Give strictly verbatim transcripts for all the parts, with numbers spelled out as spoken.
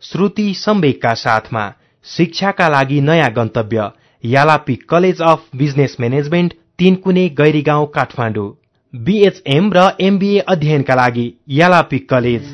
श्रुति सम्वेकका साथमा शिक्षाका लागि नयाँ गन्तव्य यालापिक college of business management Tinkune Gairigaun Kathmandu. BHM र एमबीए अध्ययनका लागि यालापिक कलेज।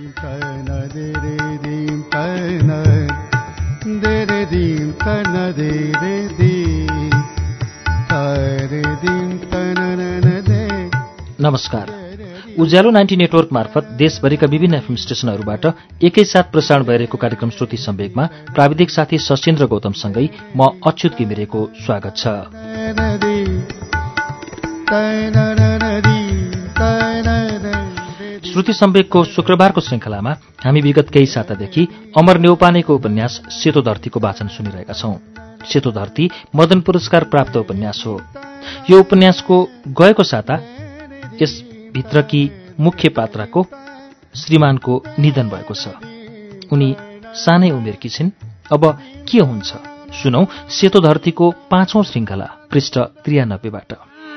नमस्कार। उज्यालो नाइन्टी नेटवर्क मार्फत देशभरिका विभिन्न एफएम स्टेशनहरूबाट एकैसाथ प्रसारण भइरहेको कार्यक्रम श्रुति सम्वेकमा प्राविधिक साथी सशिन्द्र गौतमसँगै म अच्युत घिमिरेको स्वागत छ। श्रुति सम्वेकको शुक्रबारको श्रृङ्खलामा हामी विगत केही सातादेखि अमर न्यौपानेको उपन्यास सेतो धरतीको वाचन सुनिरहेका छौं। सेतो धरती मदन पुरस्कार प्राप्त उपन्यास हो। यो उपन्यासको गएको साता यसभित्रकी मुख्य पात्रको श्रीमानको निधन भएको छ। उनी सानै उमेरकी छिन्। अब के हुन्छ सुनौ सेतो धरतीको पाँचौं श्रृङ्खला पृष्ठ त्रियानब्बेबाट।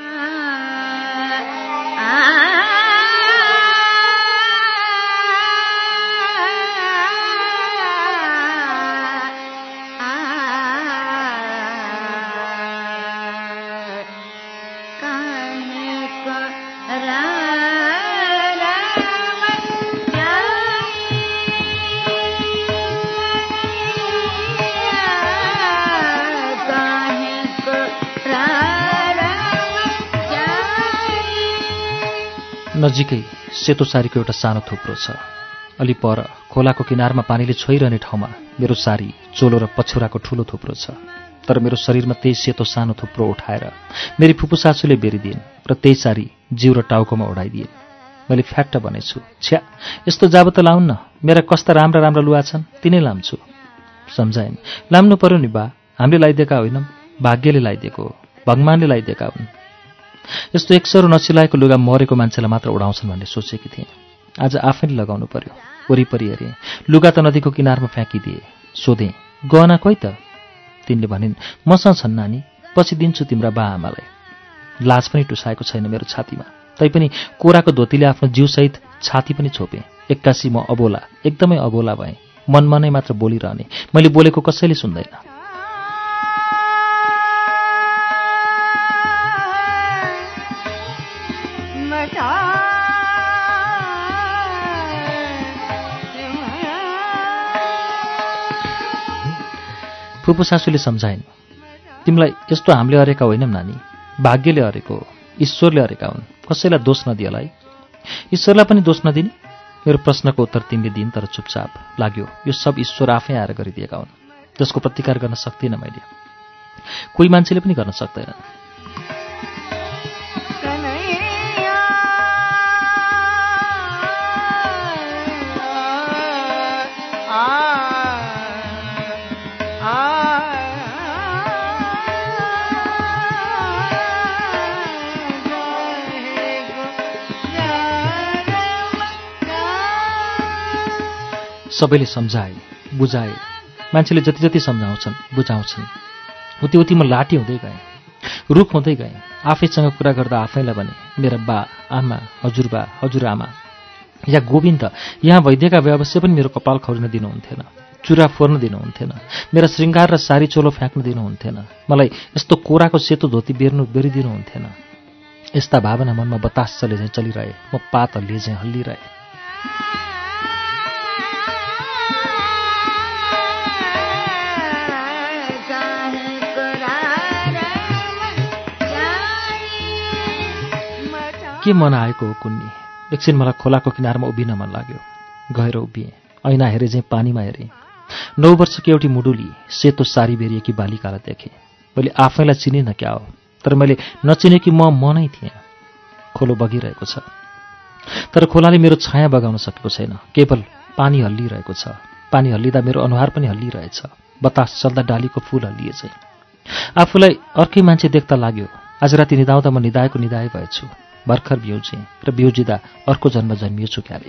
नजिकै सेतो सारीको एउटा सानो थुप्रो छ। अलि पर खोलाको किनारमा पानीले छोइरहने ठाउँमा मेरो सारी चोलो र पछ्यौराको ठूलो थुप्रो छ। तर मेरो शरीरमा त्यही सेतो सानो थुप्रो उठाएर मेरी फुपू सासूले बेरिदिइन् र त्यही सारी जिउ र टाउकोमा ओढाइदिइन्। मैले फ्याट्ट भनेछु, छ्या यस्तो जाबो त लाउन् न, मेरा कस्ता राम्रा राम्रा लुगा छन् तिनै लाम्छु। सम्झाइन्, लाम्नु पर्यो नि बा, हामीले लाइदिएका होइनौँ, भाग्यले लाइदिएको हो, भगवानले लाइदिएका हुन्। यस्तो एकसरो नसिलाएको लुगा मरेको मान्छेलाई मात्र उडाउँछन् भन्ने सोचेकी थिएँ। आज आफैले लगाउनु पर्यो। वरिपरि हेरेँ, लुगा त नदीको किनारमा फ्याँकिदिए। सोधेँ, गहना कोही त? तिनले भनिन्, मसँग छन् नानी, पछि दिन्छु तिम्रा बा आमालाई। लाज पनि टुसाएको छैन मेरो छातीमा, तैपनि कोराको धोतीले आफ्नो जिउसहित छाती पनि छोपेँ। एक्कासी म अबोला, एकदमै अबोला भएँ। मनमा नै मात्र बोलिरहने, मैले बोलेको कसैले सुन्दैन। फुपू सासूले सम्झाइन्, तिमीलाई यस्तो हामीले अरेका होइनौँ नानी, भाग्यले अरेको हो, ईश्वरले अरेका हुन्, कसैलाई दोष नदिएलाई। ईश्वरलाई पनि दोष नदिने? मेरो प्रश्नको उत्तर तिनले दिइन्, तर चुपचाप लाग्यो यो सब ईश्वर आफै आएर गरिदिएका हुन्, जसको प्रतिकार गर्न सक्दिनँ मैले। कोही मान्छेले पनि गर्न सक्दैनन्। सबैले सम्झाए, बुझाए। मान्छेले जति जति सम्झाउँछन्, बुझाउँछन्, उति उति म लाठी हुँदै गएँ, रुख हुँदै गएँ। आफैसँग कुरा गर्दा आफैलाई भने, मेरा बा, आमा, हजुरबा, हजुरआमा या गोविन्द यहाँ वैद्यका व्यवसाय पनि मेरो कपाल खौरिन दिनुहुन्थेन, चुरा फोर्न दिनुहुन्थेन, मेरा श्रृङ्गार र सारी चोलो फ्याँक्न दिनुहुन्थेन, मलाई यस्तो कोराको सेतो धोती बेर्नु बेरिदिनुहुन्थेन। यस्ता भावना मनमा बतास चले झैँ चलिरहे। म पात हल्लिए झैँ हल्लिरहे। के मन आएको हो कुन्नी? एकछिन मलाई खोलाको किनारमा उभिन मन लाग्यो। गएर उभिएँ। ऐना हेरे चाहिँ पानीमा हेरेँ। नौ वर्षकी एउटी मुडुली सेतो सारी बेरिएकी बालिकालाई देखेँ। मैले आफैलाई चिनेन क्या हो, तर मैले नचिनेकी म म नै थिएँ। खोलो बगिरहेको छ, तर खोलाले मेरो छाया बगाउन सकेको छैन। केवल पानी हल्लिरहेको छ। पानी हल्लिँदा मेरो अनुहार पनि हल्लिरहेछ। बतास चल्दा डालीको फूल हल्लिए चाहिँ। आफूलाई अर्कै मान्छे देख्दा लाग्यो। आज राति निदाउँदा म निदाएको निदाए भएछु। भर्खर बिउजेँ र बिउजिँदा अर्को जन्म जन्मिएछु क्यारे।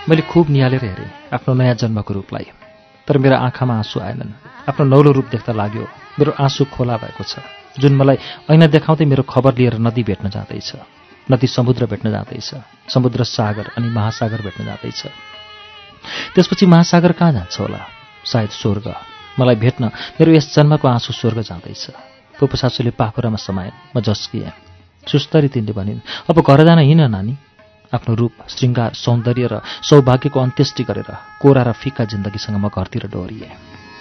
मैले खुब निहालेर हेरेँ आफ्नो नयाँ जन्मको रूपलाई, तर मेरो आँखामा आँसु आएनन्। आफ्नो नौलो रूप देख्दा लाग्यो मेरो आँसु खोला भएको छ, जुन मलाई ऐना देखाउँदै मेरो खबर लिएर नदी भेट्न जाँदैछ। नदी समुद्र भेट्न जाँदैछ, समुद्र सागर अनि महासागर भेट्न जाँदैछ। त्यसपछि महासागर कहाँ जान्छ होला? सायद स्वर्ग। मलाई भेट्न मेरो यस जन्मको आँसु स्वर्ग जाँदैछ। फुपू सासूले पाखुरामा समाए, म झस्किएँ। सुस्तरी तिनले भनिन्, अब घर जान हिँड नानी। आफ्नो रूप, श्रृङ्गार, सौन्दर्य र सौभाग्यको अन्त्येष्टि गरेर कोरा र फिका जिन्दगीसँग म घरतिर डोरिएँ।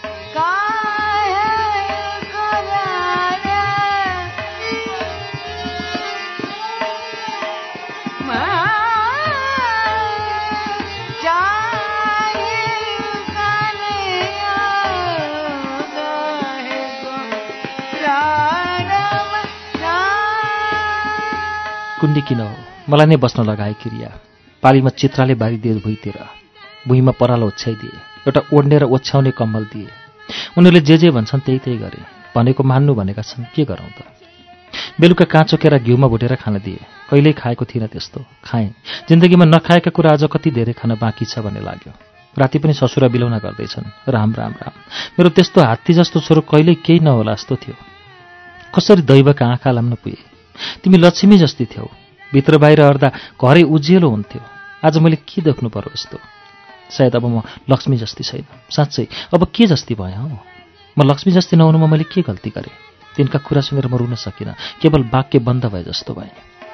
कुण्डी किन हो? मलाई नै बस्न लगाए क्रिया। पालीमा चित्राले बारिदिए भुइँतिर, भुइँमा परालो ओछ्याइदिए, एउटा ओढ्ने र ओछ्याउने कम्बल दिए। उनीहरूले जे जे भन्छन् त्यही त्यही गरे। भनेको मान्नु भनेका छन्, के गरौँ त? बेलुका काँचो केरा घिउमा भुटेर खान दिए। कहिल्यै खाएको थिइनँ त्यस्तो, खाएँ। जिन्दगीमा नखाएका कुरा आज कति धेरै खान बाँकी छ भन्ने लाग्यो। राति पनि ससुरा बिलौना गर्दैछन्, राम राम राम। मेरो त्यस्तो हात्ती जस्तो छोरो कहिल्यै केही नहोला जस्तो थियो। कसरी दैवका आँखा लाम्न पुगे? तिमी लक्ष्मी जस्ती थियौ, भित्र बाहिर अर्दा घरै उज्यालो हुन्थ्यो। आज मैले के देख्नु पर्यो यस्तो? सायद अब म लक्ष्मी जस्ती छैन। साँच्चै अब के जस्ती भएँ हौ? म लक्ष्मी जस्ती नहुनुमा मैले के गल्ती गरेँ? तिनका कुरा सुनेर म रुन सकिनँ, केवल वाक्य बन्द भए जस्तो भएँ।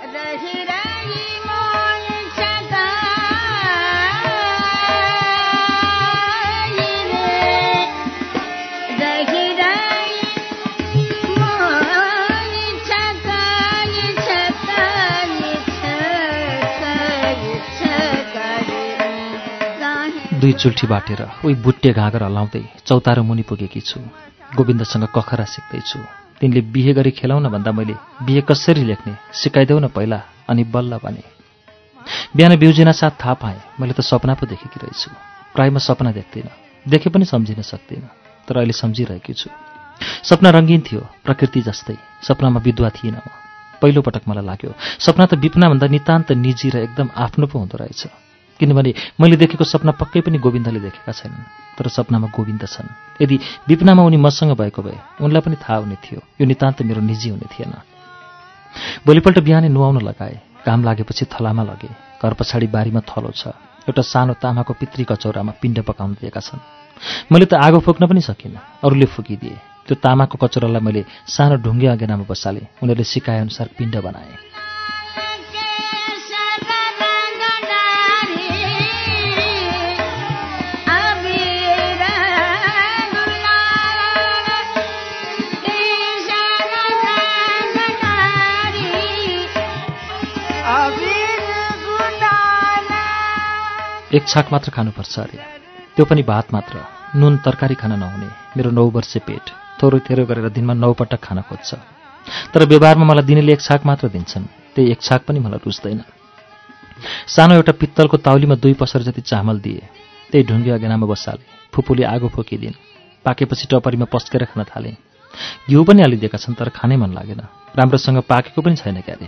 दुई चुल्ठी बाटेर उही बुट्टे घाँगर हल्लाउँदै चौतारो मुनि पुगेकी छु। गोविन्दसँग कखरा सिक्दैछु। तिनले बिहे गरी खेलाउन भन्दा मैले बिहे कसरी लेख्ने सिकाइदेऊ न पहिला, अनि बल्ल भने। बिहान बिउजिना साथ थाहा पाएँ, मैले त सपना पो देखेकी रहेछु। प्राय म सपना देख्दिनँ, देखे पनि सम्झिन सक्दिनँ, तर अहिले सम्झिरहेकी छु। सपना रङ्गीन थियो, प्रकृति जस्तै। सपनामा विधवा थिइनँ म। पहिलोपटक मलाई लाग्यो सपना त विपनाभन्दा नितान्त निजी र एकदम आफ्नो पो हुँदो रहेछ। किनभने मैले देखेको सपना पक्कै पनि गोविन्दले देखेका छैनन्, तर सपनामा गोविन्द छन्। यदि विपनामा उनी मसँग भएको भए उनलाई पनि थाहा हुने थियो यो नितान्त मेरो निजी हुने थिएन। भोलिपल्ट बिहानै नुहाउन लगाए। घाम लागेपछि थलामा लगे। घर पछाडि बारीमा थलो छ। एउटा सानो तामाको पितृ कचौरामा पिण्ड पकाउन दिएका छन्। मैले त आगो फुक्न पनि सकिनँ, अरूले फुकिदिए। त्यो तामाको कचौरालाई मैले सानो ढुङ्गे अँगेनामा बसालेँ। उनीहरूले सिकाएअनुसार पिण्ड बनाए। एक छाक मात्र खानुपर्छ अरे, त्यो पनि भात मात्र। नुन तरकारी खान नहुने मेरो नौ वर्षे पेट थोरै थोरै गरेर दिनमा नौ पटक खान खोज्छ। तर व्यवहारमा मलाई दिनेले एक छाक मात्र दिन्छन्, त्यही एक छाक पनि मलाई रुच्दैन। सानो एउटा पित्तलको ताउलीमा दुई पसर जति चामल दिए। त्यही ढुङ्गे अगेनामा बसाले। फुपूले आगो फुकिदिन्। पाकेपछि टपरीमा पस्केर खान थालेँ। घिउ पनि हालिदिएका छन्, तर खानै मन लागेन। राम्रोसँग पाकेको पनि छैन क्यारे।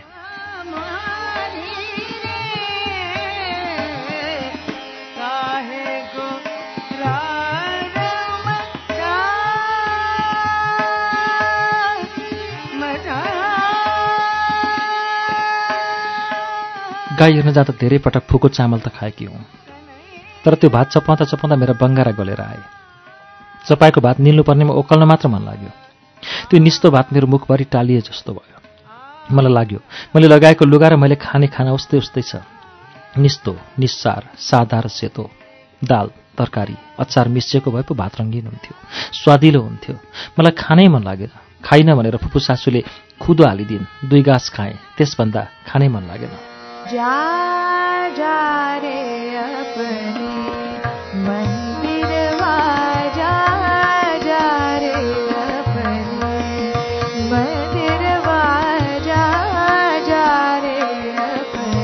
गाई हेर्न जाँदा धेरै पटक फुको चामल त खाएकी हुँ, तर त्यो भात चपाउँदा चपाउँदा मेरा बङ्गारा गलेर आए। चपाएको भात निल्नुपर्नेमा ओकल्न मात्र मन लाग्यो। त्यो निस्तो भात मेरो मुखभरि टालिए जस्तो भयो। मलाई लाग्यो मैले लगाएको लुगा र मैले खाने खाना उस्तै उस्तै छ। निस्तो, निस्सार, सादा र सेतो। दाल, तरकारी, अचार मिसिएको भए पो भात रङ्गीन हुन्थ्यो, स्वादिलो हुन्थ्यो। मलाई खानै मन लागेन। खाइन भनेर फुपू सासूले खुदो हालिदिन्। दुई गाँस खाएँ, त्यसभन्दा खानै मन लागेन। जा जा रे अपने मन्दिरवा जा जा रे अपने मन्दिरवा जा जा रे अपने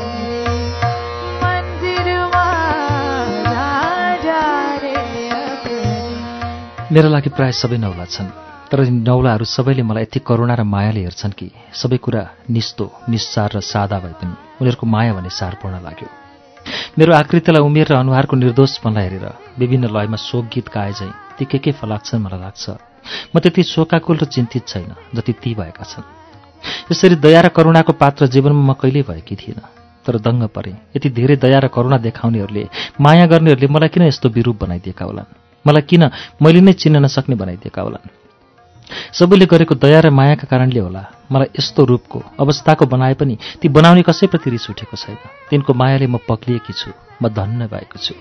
मन्दिरवा जा जा रे अपने। मेरा लागि प्राय सबै नौला छन्, तर नौलाहरू सबैले मलाई यति करुणा र मायाले हेर्छन् कि सबै कुरा निस्तो, निस्सार र सादा भए पनि उनीहरूको माया भने सारपूर्ण लाग्यो। मेरो आकृतिलाई उमेर र अनुहारको निर्दोषपनलाई हेरेर विभिन्न लयमा शोक गीत गाए झैँ ती के के फलाक्छन् मलाई लाग्छ। म त्यति शोकाकुल र चिन्तित छैन जति ती भएका छन्। यसरी दया र करुणाको पात्र जीवनमा म कहिल्यै भएकी थिइनँ, तर दङ्ग परे। यति धेरै दया र करुणा देखाउनेहरूले, माया गर्नेहरूले मलाई किन यस्तो विरूप बनाइदिएका होलान्? मलाई किन मैले नै चिन्न नसक्ने बनाइदिएका होलान्? सबैले गरेको दया र मायाका कारणले होला मलाई यस्तो रूपको अवस्थाको बनाए पनि ती बनाउने कसैप्रति रिस उठेको छैन। तिनको मायाले म पक्लिएकी छु, म धन्य भएको छु।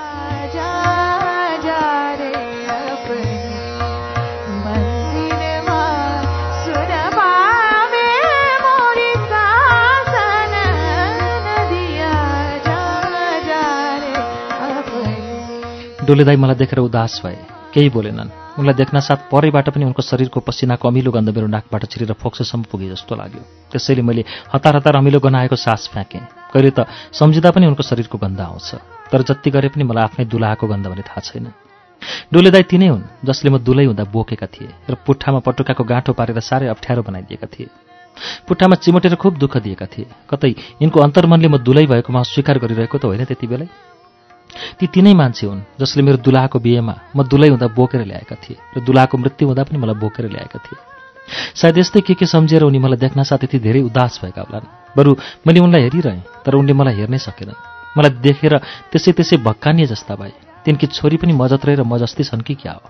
डोले दाई मलाई देखेर उदास भए, केही बोलेनन्। उनलाई देख्न साथ परैबाट पनि उनको शरीरको पसिनाको अमिलो गन्ध मेरो नाकबाट छिरेर फोक्सोसम्म पुगे जस्तो लाग्यो। त्यसैले मैले हतार हतार अमिलो गनाएको सास फ्याँकेँ। कहिले त सम्झिँदा पनि उनको शरीरको गन्ध आउँछ, तर जति गरे पनि मलाई आफ्नै दुलाहाको गन्ध भने थाहा छैन। डोले दाई तिनै हुन् जसले म दुलै हुँदा बोकेका थिए र पुट्ठामा पटुकाको गाँठो पारेर साह्रै अप्ठ्यारो बनाइदिएका थिए। पुट्ठामा चिमटेर खुब दुःख दिएका थिए। कतै यिनको अन्तर्मनले म दुलै भएकोमा अस्वीकार गरिरहेको त होइन त्यति बेलै? ती तिनै मान्छे हुन् जसले मेरो दुलाहाको बिहेमा म दुलै हुँदा बोकेर ल्याएका थिए र दुलाहाको मृत्यु हुँदा पनि मलाई बोकेर ल्याएका थिए। सायद यस्तै के के सम्झेर उनी मलाई देख्न साथ यति धेरै उदास भएका होलान्। बरु मैले उनलाई हेरिरहेँ, तर उनले मलाई हेर्नै सकेनन्। मलाई देखेर त्यसै त्यसै भक्कानिए जस्ता भए। तिनकी छोरी पनि म जत्रै र म जस्तै छन् कि क्या हो?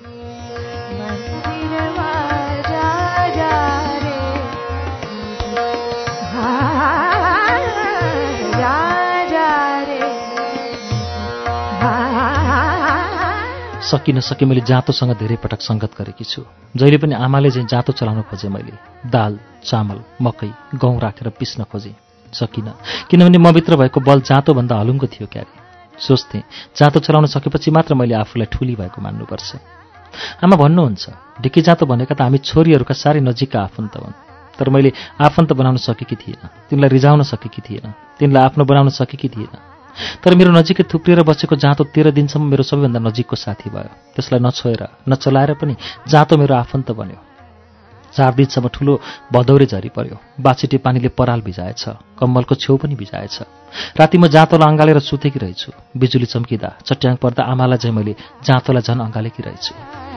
सकि नसके मैले जाँतोसँग धेरै पटक सङ्गत गरेकी छु। जहिले पनि आमाले चाहिँ जाँतो चलाउन खोजेँ मैले। दाल, चामल, मकै, गहुँ राखेर पिस्न खोजेँ, सकिनँ। किनभने मभित्र भएको बल जाँतोभन्दा हलुङ्गो थियो क्यारे। सोच्थेँ जाँतो चलाउन सकेपछि मात्र मैले आफूलाई ठुली भएको मान्नुपर्छ। आमा भन्नुहुन्छ, ढिकी जाँतो भनेका त हामी छोरीहरूका साह्रै नजिकका आफन्त हुन्। तर मैले आफन्त बनाउन सकेकी थिएन, तिनलाई रिझाउन सकेकी थिएन, तिनलाई आफ्नो बनाउन सकेकी थिएन। तर मेरो नजिकै थुप्रिएर बसेको जाँतो तेह्र दिनसम्म मेरो सबैभन्दा नजिकको साथी भयो। त्यसलाई नछोएर नचलाएर पनि जाँतो मेरो आफन्त बन्यो। चार दिनसम्म ठुलो भदौरे झरी पर्यो। बाछिटे पानीले पराल भिजाएछ, कम्मलको छेउ पनि भिजाएछ। राति म जाँतोलाई अँगालेर सुतेकी रहेछु। बिजुली चम्किँदा चट्याङ पर्दा आमालाई चाहिँ मैले जाँतोलाई झन् अँगालेकी रहेछु।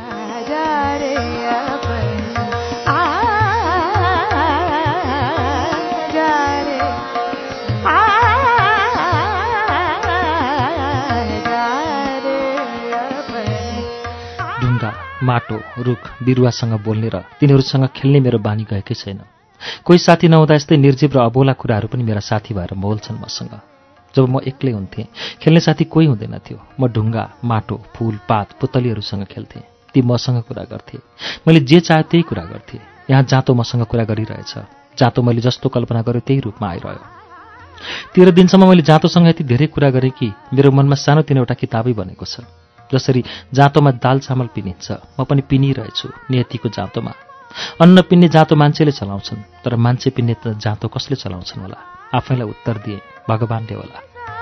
माटो, रुख, बिरुवासँग बोल्ने र तिनीहरूसँग खेल्ने मेरो बानी गएकै छैन। कोही साथी नहुँदा यस्तै निर्जीव र अबोला कुराहरू पनि मेरा साथी भएर बोल्छन् मसँग। जब म एक्लै हुन्थेँ, खेल्ने साथी कोही हुँदैन थियो। म ढुङ्गा, माटो, फूल, पात, पुतलीहरूसँग खेल्थेँ। ती मसँग कुरा गर्थे। मैले जे चाहे त्यही कुरा गर्थेँ। यहाँ जाँतो मसँग कुरा गरिरहेछ। जाँतो मैले जस्तो कल्पना गरेँ त्यही रूपमा आइरह्यो। तेह्र दिनसम्म मैले जाँतोसँग यति धेरै कुरा गरेँ कि मेरो मनमा सानोतिनो एउटा किताबै बनेको छ। जसरी जाँतोमा दाल चामल पिनिन्छ, म पनि पिनिरहेछु नियतिको जाँतोमा। अन्न पिन्ने जाँतो मान्छेले चलाउँछन्, तर मान्छे पिन्ने त जाँतो कसले चलाउँछन् होला? आफैलाई उत्तर दिए, भगवानले होला।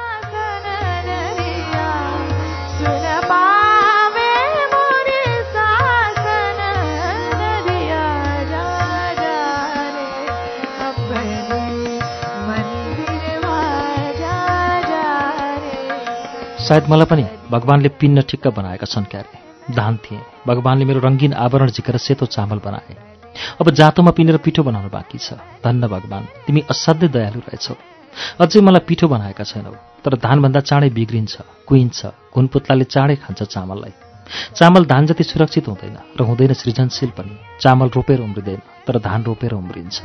सायद मलाई पनि भगवानले पिन्न ठिक्क बनाएका छन् क्यारे। धान थिए, भगवानले मेरो रङ्गीन आवरण झिकेर सेतो चामल बनाए। अब जाँतोमा पिनेर पिठो बनाउनु बाँकी छ। धन्न भगवान, तिमी असाध्यै दयालु रहेछौ। अझै मलाई पिठो बनाएका छैनौ, तर धानभन्दा चाँडै बिग्रिन्छ, कुहिन्छ। घुनपुत्लाले चाँडै खान्छ चामललाई। चामल धान जति सुरक्षित हुँदैन र हुँदैन सृजनशील पनि। चामल रोपेर उम्रिँदैन, तर धान रोपेर उम्रिन्छ।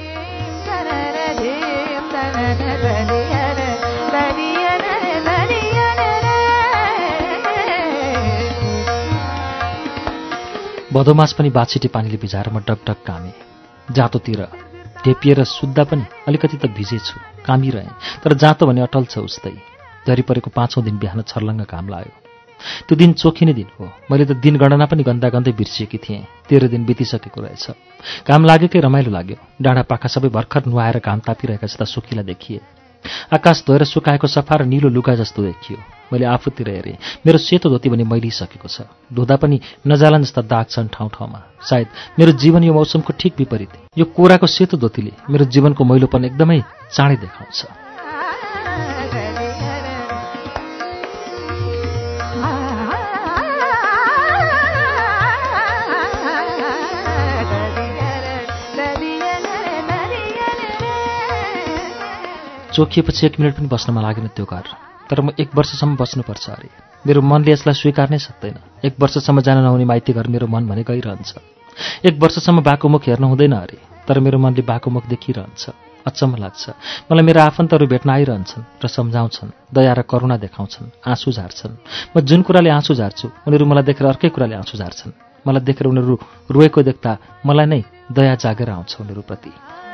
भदौमास पनि बाछिटे पानीले भिजाएर म डगडग कामेँ। जाँतोतिर ढेपिएर सुत्दा पनि अलिकति त भिजेछु, कामिरहेँ। तर जाँतो भने अटल छ उस्तै। झरी परेको पाँचौँ दिन बिहान छर्लङ्ग घाम लाग्यो। त्यो दिन चोखिने दिन हो। मैले त दिन गणना पनि गन्दा गन्दै बिर्सिएकी थिएँ। तेह्र दिन बितिसकेको रहेछ। घाम लागेकै रमाइलो लाग्यो। डाँडा पाखा सबै भर्खर नुहाएर घाम तापिरहेका जस्ता सुकिला देखिए। आकाश धोएर सुकाएको सफा र निलो लुगा जस्तो देखियो। मैले आफूतिर हेरेँ। मेरो सेतो धोती भने मैलिसकेको छ। धुँदा पनि नजालन जस्ता दाग छन् ठाउँ ठाउँमा। सायद मेरो जीवन यो मौसमको ठिक विपरीत। यो कोराको सेतो धोतीले मेरो जीवनको मैलोपन एकदमै चाँडै देखाउँछ। चोखिएपछि एक मिनट पनि बस्नमा लागेन त्यो घर। तर म एक वर्षसम्म बस्नुपर्छ अरे। मेरो मनले यसलाई स्वीकार्नै सक्दैन। एक वर्षसम्म जान नहुने माइती घर मेरो मन भने गइरहन्छ। एक वर्षसम्म बाको मुख हेर्नु हुँदैन अरे, तर मेरो मनले बाको मुख देखिरहन्छ। अचम्म लाग्छ। मलाई मेरा आफन्तहरू भेट्न आइरहन्छन् र सम्झाउँछन्, दया र करुणा देखाउँछन्, आँसु झार्छन्। म जुन कुराले आँसु झार्छु उनीहरू मलाई देखेर अर्कै कुराले आँसु झार्छन्। मलाई देखेर उनीहरू रोएको देख्दा मलाई नै दया जागेर आउँछ उनीहरूप्रति।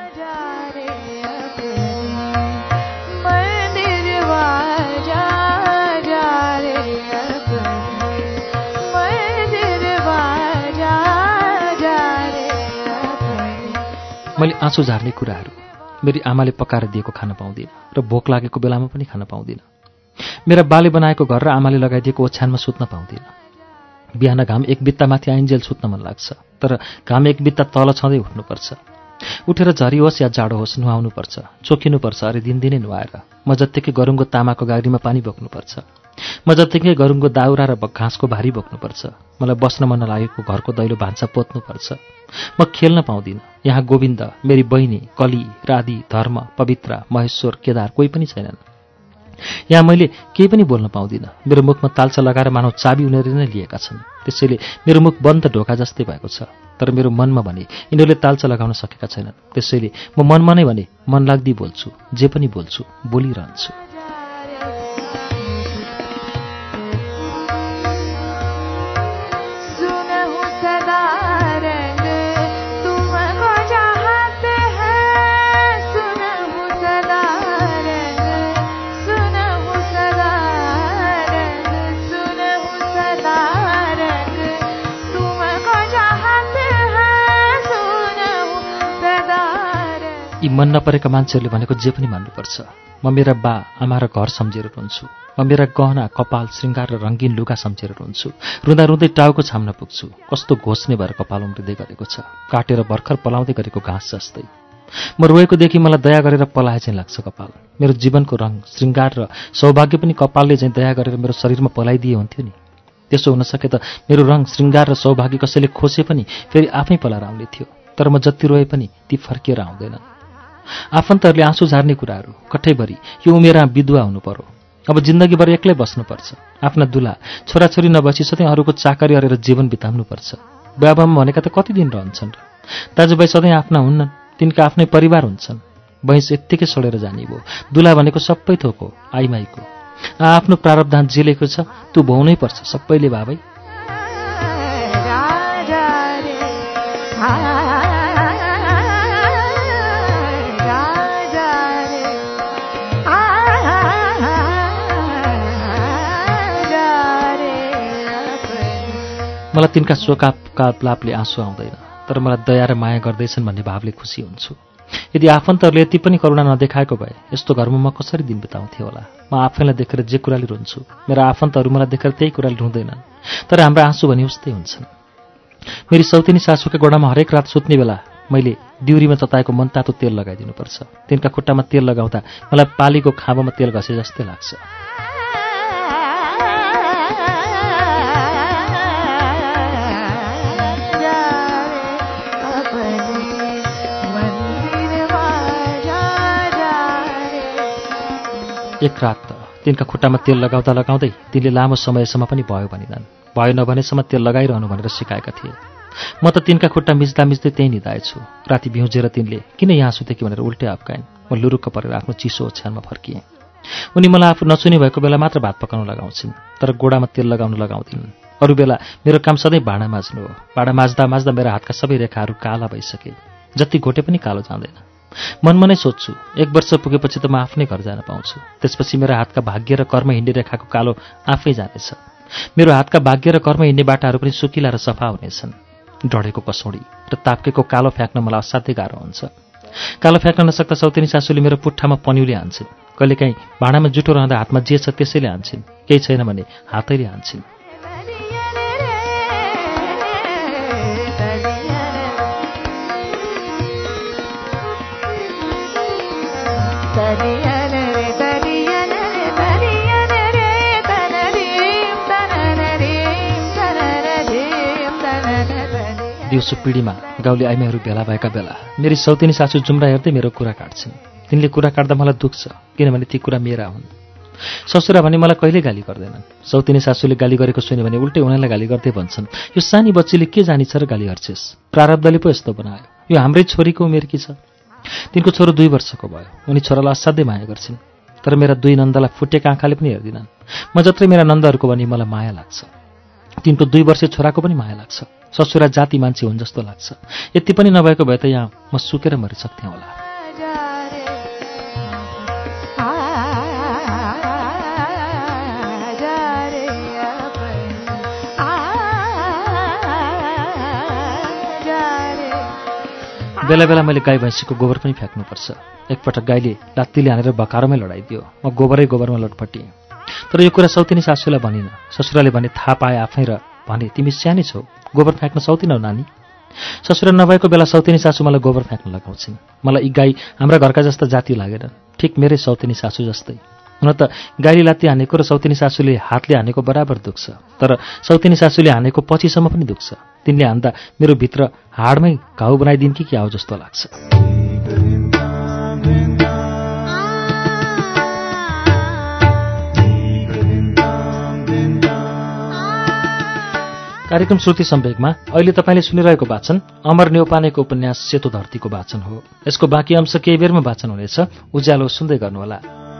मैले आँसु झार्ने कुराहरू मेरी आमाले पकाएर दिएको खान पाउँदिनँ र भोक लागेको बेलामा पनि खान पाउँदिनँ। मेरा बाले बनाएको घर र आमाले लगाइदिएको ओछ्यानमा सुत्न पाउँदिनँ। बिहान घाम एक बित्तामाथि आइन्जेल सुत्न मन लाग्छ, तर घाम एक बित्ता तल छँदै उठ्नुपर्छ। उठेर झरी होस् या जाडो होस् नुहाउनुपर्छ, चोखिनुपर्छ अरे दिनदिनै नुहाएर। म जत्तिकै गरुङको तामाको गाडीमा पानी बोक्नुपर्छ। म जत्तिकै गरुङको दाउरा र घाँसको भारी बोक्नुपर्छ। मलाई बस्न मन नलागेको घरको दैलो भान्सा पोत्नुपर्छ। म खेल्न पाउँदिनँ। यहाँ गोविन्द, मेरी बहिनी, कली, राधी, धर्म, पवित्र, महेश्वर, केदार कोही पनि छैनन्। यहाँ मैले केही पनि बोल्न पाउँदिनँ। मेरो मुखमा तालचा लगाएर मानव चाबी उनीहरूले नै लिएका छन्। त्यसैले मेरो मुख बन्द ढोका जस्तै भएको छ। तर मेरो मनमा भने यिनीहरूले तालचा लगाउन सकेका छैनन्। त्यसैले म मनमा नै भने मन लाग्दी बोल्छु, जे पनि बोल्छु, बोलिरहन्छु। यी मन नपरेका मान्छेहरूले भनेको जे पनि मान्नुपर्छ। म मेरा बा आमा र घर सम्झेर रुन्छु। म मेरा गहना, कपाल, श्रृङ्गार र रङ्गीन लुगा सम्झेर रुन्छु। रुँदा रुँदै टाउको छाम्न पुग्छु। कस्तो घोच्ने भएर कपाल उम्रिँदै गरेको छ, काटेर भर्खर पलाउँदै गरेको घाँस जस्तै। म रोएकोदेखि मलाई दया गरेर पलाए चाहिँ लाग्छ कपाल। मेरो जीवनको रङ, श्रृङ्गार र सौभाग्य पनि कपालले चाहिँ दया गरेर मेरो शरीरमा पलाइदिए हुन्थ्यो नि। त्यसो हुन सके त मेरो रङ, श्रृङ्गार र सौभाग्य कसैले खोसे पनि फेरि आफै पलाएर आउने थियो। तर म जति रोए पनि ती फर्किएर आउँदैनन्। आफन्तहरूले आँसु झार्ने कुराहरू कठैभरि यो उमेरमा विधवा हुनु पर्यो। अब जिन्दगीभर एक्लै बस्नुपर्छ। आफ्ना दुला छोराछोरी नबसी सधैँ अरूको चाकरी गरेर जीवन बिताउनुपर्छ। बुवाआमा भनेका त कति दिन रहन्छन् र? दाजुभाइ सधैँ आफ्ना हुन्नन्, तिनका आफ्नै परिवार हुन्छन्। भैँस यत्तिकै सडेर जाने भयो। दुला भनेको सबै थोक हो, आइमाईको। आफ्नो प्रारब्धान जेलेको छ, तँ भोउनै पर्छ सबैले बाबै। मलाई तिनका शोकापका लापले आँसु आउँदैन, तर मलाई दया र माया गर्दैछन् भन्ने भावले खुसी हुन्छु। यदि आफन्तहरूले यति पनि करुणा नदेखाएको भए यस्तो घरमा म कसरी दिन बिताउँथेँ होला। म आफैलाई देखेर जे कुराले रुन्छु, मेरा आफन्तहरू मलाई देखेर त्यही कुराले रुँदैनन्, तर हाम्रो आँसु भने उस्तै हुन्छन्। मेरी सौतिनी सासूका गोडामा हरेक रात सुत्ने बेला मैले दिउरीमा तताएको मनतातो तेल लगाइदिनुपर्छ। तिनका खुट्टामा तेल लगाउँदा मलाई पालीको खाँबोमा तेल घसे जस्तै लाग्छ। एक रात त तिनका खुट्टामा तेल लगाउँदा लगाउँदै तिनले लामो समयसम्म पनि भयो भनिनन्। भयो नभनेसम्म तेल लगाइरहनु भनेर सिकाएका थिए। म त तिनका खुट्टा मिच्दा मिच्दै त्यहीँ निधाएछु। राति बिउजेर तिनले किन यहाँ सुते कि भनेर उल्टै अप्काइन्। म लुरुक्क परेर आफ्नो चिसो ओछ्यानमा फर्किएँ। उनी मलाई आफू नचुनी भएको बेला मात्र भात पकाउन लगाउँछिन्, तर गोडामा तेल लगाउन लगाउँदिनन्। अरू बेला मेरो काम सधैँ भाँडा माझ्नु हो। भाँडा माझ्दा माझ्दा मेरा हातका सबै रेखाहरू काला भइसके, जति घोटे पनि कालो जाँदैन। मनमा नै सोध्छु, एक वर्ष पुगेपछि त म आफ्नै घर जान पाउँछु। त्यसपछि मेरा हातका भाग्य र कर्म हिँड्ने रेखाको कालो आफै जानेछ। मेरो हातका भाग्य र कर्म हिँड्ने बाटाहरू पनि सुकिला र सफा हुनेछन्। डढेको कसौडी र ताप्केको कालो फ्याँक्न मलाई असाध्यै गाह्रो हुन्छ। कालो फ्याँक्न नसक्दा सौतिनी सासूले मेरो पुट्ठामा पन्युले हान्छन्। कहिलेकाहीँ भाँडामा जुठो रहँदा हातमा जे छ त्यसैले हान्छन्, केही छैन भने हातैले हान्छन्। दिउँसो पिँढीमा गाउँले आइमाईहरू भेला भएका बेला मेरी सौतिनी सासू जुम्रा हेर्दै मेरो कुरा काट्छिन्। तिनले कुरा काट्दा मलाई दुख्छ, किनभने ती कुरा मेरा हुन्। ससुरा भने मलाई कहिल्यै गाली गर्दैनन्। सौतिनी सासूले गाली गरेको सुन्यो भने उल्टै उनीलाई गाली गर्दै भन्छन्, यो सानी बच्चीले के जानिछ र गाली गर्छेस्, प्रारब्धले पो यस्तो बनायो, यो हाम्रै छोरीको उमेरकी छ। तिनको छोरो दुई वर्षको भयो। उनी छोरालाई असाध्यै माया गर्छिन्, तर मेरा दुई नन्दलाई फुटेका आँखाले पनि हेर्दिनन्। म जत्रै मेरा नन्दहरूको भने मलाई माया लाग्छ, तिनको दुई वर्षे छोराको पनि माया लाग्छ। ससुरा जाति मान्छे हुन् जस्तो लाग्छ। यति पनि नभएको भए त यहाँ म सुकेर मरिसक्थेँ होला। बेला बेला मैले गाई भैँसीको गोबर पनि फ्याँक्नुपर्छ। एकपटक गाईले लात्तीले हानेर बकारोमै लडाइदियो। म गोबरै गोबरमा लटपटिएँ। तर यो कुरा सौतिनी सासूलाई भनिन। ससुराले भने थाहा पाए आफै र भने, तिमी सानै छौ, गोबर फ्याँक्न सक्दिनौ नानी। ससुरा नभएको बेला सौतिनी सासू मलाई गोबर फ्याँक्न लगाउँछिन्। मलाई यी गाई हाम्रा घरका जस्ता जाति लागेन, ठिक मेरै सौतिनी सासू जस्तै। हुन त गाईले लात्ती हानेको र सौतिनी सासूले हातले हानेको बराबर दुख्छ, तर सौतिनी सासूले हानेको पछिसम्म पनि दुख्छ। तिनले हान्दा मेरो भित्र हाडमै घाउ बनाइदिन् कि क्या हो जस्तो लाग्छ। कार्यक्रम श्रुति सम्वेकमा अहिले तपाईँले सुनिरहेको वाचन अमर न्यौपानेको उपन्यास सेतो धरतीको वाचन हो। यसको बाँकी अंश केही बेरमा वाचन हुनेछ। उज्यालो सुन्दै गर्नुहोला।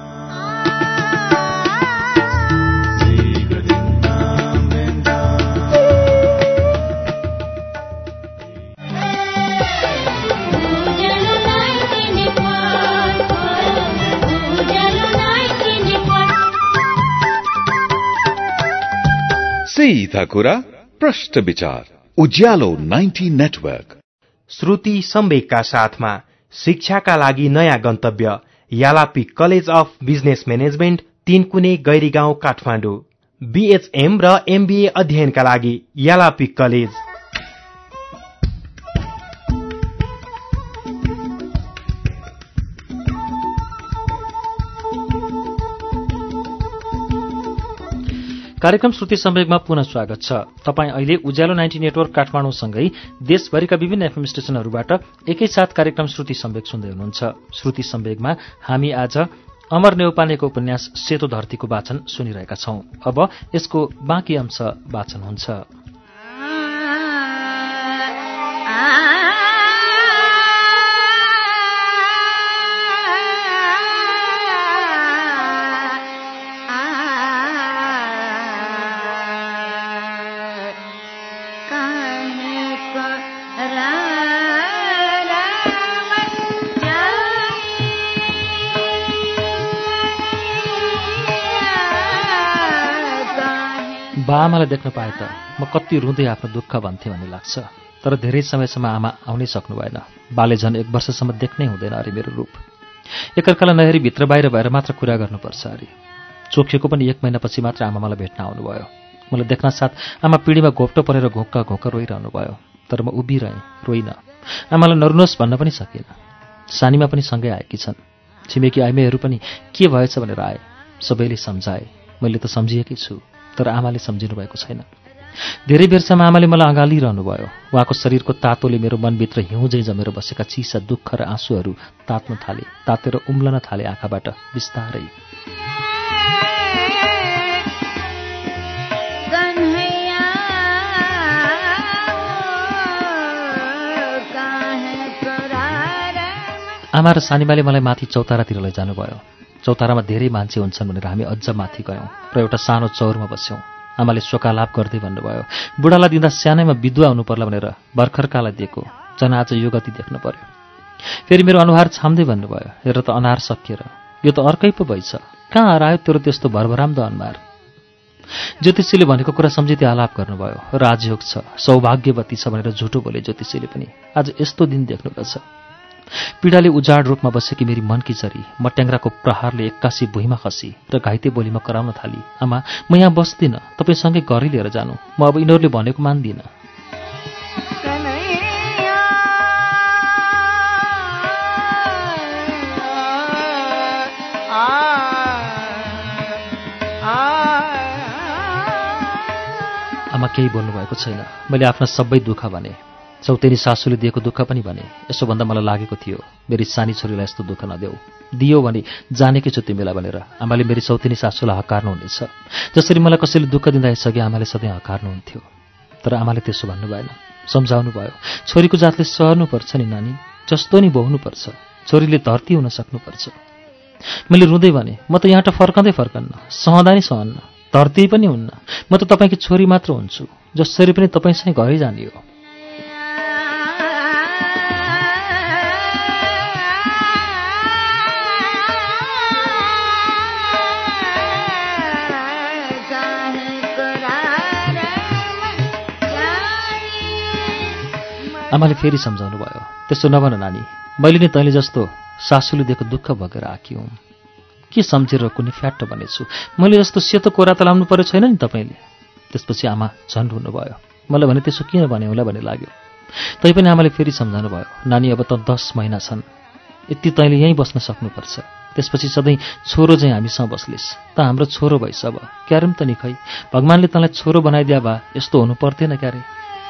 सीधा कुरा प्रश्न विचार उज्यालो नाइन्टी नेटवर्क। श्रुति सम्वेकका साथमा शिक्षाका लागि नयाँ गन्तव्य यालापी college of business management Tinkune Gairigaun Kathmandu. BHM र एमबीए अध्ययनका लागि यालापी कलेज। कार्यक्रम श्रुति सम्वेकमा पुनः स्वागत छ। तपाईँ अहिले उज्यालो नाइन्टी नेटवर्क काठमाडौँसँगै देशभरिका विभिन्न एफएम स्टेशनहरूबाट एकैसाथ कार्यक्रम श्रुति सम्वेक सुन्दै हुनुहुन्छ। श्रुति सम्वेकमा हामी आज अमर न्यौपानेको उपन्यास सेतो धरतीको वाचन सुनिरहेका छौं। अब यसको बाँकी अंश वाचन हुन्छ। बाआमालाई देख्न पाए त म कति रुँदै आफ्नो दुःख भन्थे भन्ने लाग्छ। तर धेरै समयसम्म आमा आउनै सक्नु भएन। बाले झन् एक वर्षसम्म देख्नै हुँदैन अरे मेरो रूप। एकअर्कालाई नहेरी भित्र बाहिर भएर मात्र कुरा गर्नुपर्छ अरे। चोखिएको पनि एक महिनापछि मात्र आमा मलाई भेट्न आउनुभयो। मलाई देख्न साथ आमा पिँढीमा घोप्टो परेर घोक्का घोक्का रोइरहनु भयो। तर म उभिरहेँ, रोइनँ। आमालाई नरुनुहोस् भन्न पनि सकिनँ। सानीमा पनि सँगै आएकी छन्। छिमेकी आइमेहरू पनि के भएछ भनेर आए। सबैले सम्झाए। मैले त सम्झिएकै छु, तर आमाले सम्झिनु भएको छैन। धेरै बेरसम्म आमाले मलाई अँगालिरहनु भयो। उहाँको शरीरको तातोले मेरो मनभित्र हिउँझै जमेर बसेका चिसा दुःख र आँसुहरू तात्न थाले, तातेर उम्लन थाले आँखाबाट बिस्तारै। आमा र सानीमाले मलाई माथि चौतारातिर लैजानुभयो। चौतारामा धेरै मान्छे हुन्छन् भनेर हामी अझ माथि गयौँ र एउटा सानो चौरमा बस्यौँ। आमाले शोकालाप गर्दै भन्नुभयो, बुढालाई दिँदा सानैमा विधवा हुनु पर्ला भनेर भर्खरकालाई दिएको, जन आज यो गति देख्नु पर्यो। फेरि मेरो अनुहार छाम्दै भन्नुभयो, हेर त अनार सकिएर, यो त अर्कै पो भइछ, कहाँ हरायो तेरो त्यस्तो भरभराम्दो अनुहार। ज्योतिषीले भनेको कुरा सम्झिँदै आलाप गर्नुभयो। राजयोग छ, सौभाग्यवती छ भनेर झुटो बोले ज्योतिषीले पनि। आज यस्तो दिन देख्नु पर्छ। पीडाले उजाड रूपमा बसेकी मेरी मनकी जरी मट्याङ्ग्राको प्रहारले एक्कासी भुइँमा खसी र घाइते बोलीमा कराउन थाली, आमा म यहाँ बस्दिनँ, तपाईँसँगै घरै लिएर जानु, म अब यिनीहरूले भनेको मान्दिनँ। आमा केही बोल्नु भएको छैन। मैले आफ्ना सबै दुःख भने। सौतेनी सासूले दिएको दुःख पनि भने। यसो भन्दा मलाई लागेको थियो मेरी सानी छोरीलाई यस्तो दुःख नदेऊ, दियो भने जानेकै छु तिमीलाई भनेर आमाले मेरी सौतेनी सासूलाई हकार्नुहुनेछ। जसरी मलाई कसैले दुःख दिँदा यसअघि आमाले सधैँ हकार्नुहुन्थ्यो। तर आमाले त्यसो भन्नु भएन, सम्झाउनु भयो, छोरीको जातले सहर्नुपर्छ नि नानी, जस्तो नि बोक्नुपर्छ, छोरीले धरती हुन सक्नुपर्छ। मैले रुँदै भने, म त यहाँबाट फर्कँदै फर्कन्न, सहँदा नि सहन्न, धरती पनि हुन्न, म त तपाईँकी छोरी मात्र हुन्छु, जसरी पनि तपाईँसँग घरै जाने हो। आमाले फेरि सम्झाउनु भयो, त्यसो नभन नानी, मैले नि तैँले जस्तो सासूले दिएको दुःख भोगेर आकी हुँ। के सम्झेर कुनै फ्याट्ट भनेछु, मैले जस्तो सेतो कोरा त लाउनु पर्यो छैन नि तपाईँले। त्यसपछि आमा झन् रुनुभयो। मलाई भने त्यसो किन भने होला भन्ने लाग्यो। तैपनि आमाले फेरि सम्झाउनु भयो, नानी अब त दस महिना छन्, यति तैँले यहीँ बस्न सक्नुपर्छ, त्यसपछि सधैँ छोरो चाहिँ हामीसँग बस्लिस्, त हाम्रो छोरो भइस। अब क्यारे त नि खै, भगवान्ले तँलाई छोरो बनाइदिया भए यस्तो हुनु पर्थेन क्यारे।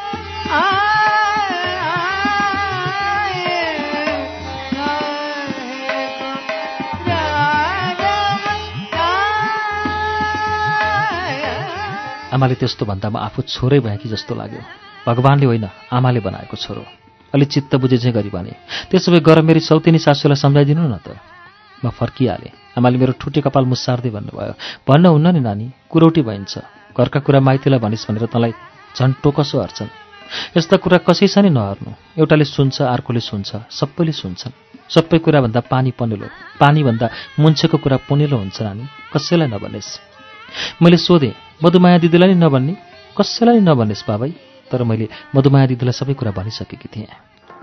आमाले त्यस्तो भन्दामा आफू छोरै भए कि जस्तो लाग्यो। भगवान्ले होइन, आमाले बनाएको छोरो। अलि चित्त बुझे चाहिँ गरी भने, त्यसो भए गर मेरी सौतेनी सासूलाई सम्झाइदिनु न त। म फर्किहालेँ। आमाले मेरो ठुटे कपाल मुसार्दै भन्नुभयो, भन्न हुन्न नि नानी, कुरौटी भइन्छ, घरका कुरा माइतीलाई भनिस् भनेर तँलाई झन् टोकसो हर्छन्। यस्ता कुरा कसैसँग नि नहर्नु, एउटाले सुन्छ अर्कोले सुन्छ, सबैले सुन्छन्। सबै कुराभन्दा पानी पनेलो, पानीभन्दा मुन्छेको कुरा पुनेलो हुन्छ नानी, कसैलाई नभनिस्। मैले सोधेँ, मधुमाया दिदीलाई नि नभन्ने? कसैलाई नि नभन्नेस् बाबै। तर मैले मधुमाया दिदीलाई सबै कुरा भनिसकेकी थिएँ।